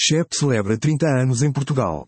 CHEP celebra 30 anos em Portugal.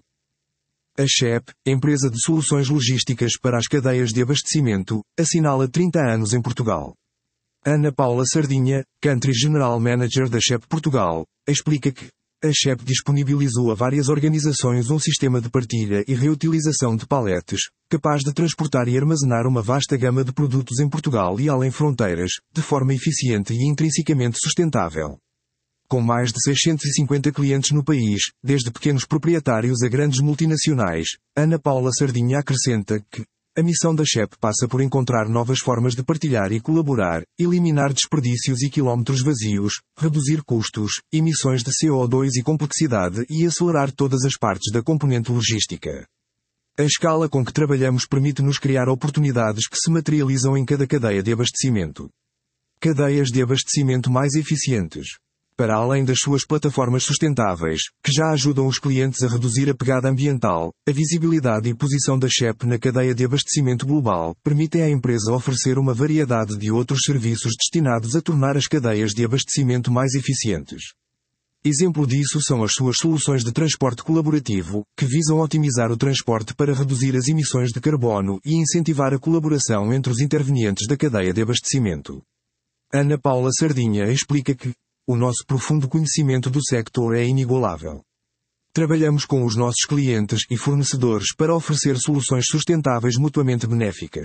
A CHEP, empresa de soluções logísticas para as cadeias de abastecimento, assinala 30 anos em Portugal. Ana Paula Sardinha, Country General Manager da CHEP Portugal, explica que a CHEP disponibilizou a várias organizações um sistema de partilha e reutilização de paletes, capaz de transportar e armazenar uma vasta gama de produtos em Portugal e além fronteiras, de forma eficiente e intrinsecamente sustentável. Com mais de 650 clientes no país, desde pequenos proprietários a grandes multinacionais, Ana Paula Sardinha acrescenta que a missão da CHEP passa por encontrar novas formas de partilhar e colaborar, eliminar desperdícios e quilómetros vazios, reduzir custos, emissões de CO2 e complexidade e acelerar todas as partes da componente logística. A escala com que trabalhamos permite-nos criar oportunidades que se materializam em cada cadeia de abastecimento. Cadeias de abastecimento mais eficientes. Para além das suas plataformas sustentáveis, que já ajudam os clientes a reduzir a pegada ambiental, a visibilidade e posição da CHEP na cadeia de abastecimento global permitem à empresa oferecer uma variedade de outros serviços destinados a tornar as cadeias de abastecimento mais eficientes. Exemplo disso são as suas soluções de transporte colaborativo, que visam otimizar o transporte para reduzir as emissões de carbono e incentivar a colaboração entre os intervenientes da cadeia de abastecimento. Ana Paula Sardinha explica que o nosso profundo conhecimento do sector é inigualável. Trabalhamos com os nossos clientes e fornecedores para oferecer soluções sustentáveis mutuamente benéficas.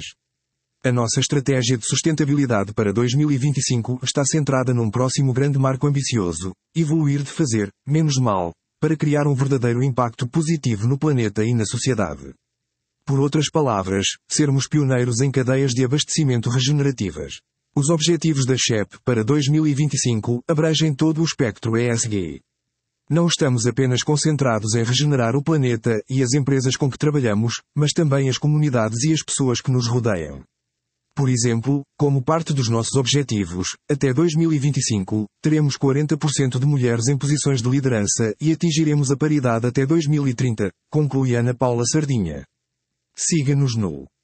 A nossa estratégia de sustentabilidade para 2025 está centrada num próximo grande marco ambicioso: evoluir de fazer menos mal, para criar um verdadeiro impacto positivo no planeta e na sociedade. Por outras palavras, sermos pioneiros em cadeias de abastecimento regenerativas. Os objetivos da CHEP para 2025 abrangem todo o espectro ESG. Não estamos apenas concentrados em regenerar o planeta e as empresas com que trabalhamos, mas também as comunidades e as pessoas que nos rodeiam. Por exemplo, como parte dos nossos objetivos, até 2025, teremos 40% de mulheres em posições de liderança e atingiremos a paridade até 2030, conclui Ana Paula Sardinha. Siga-nos no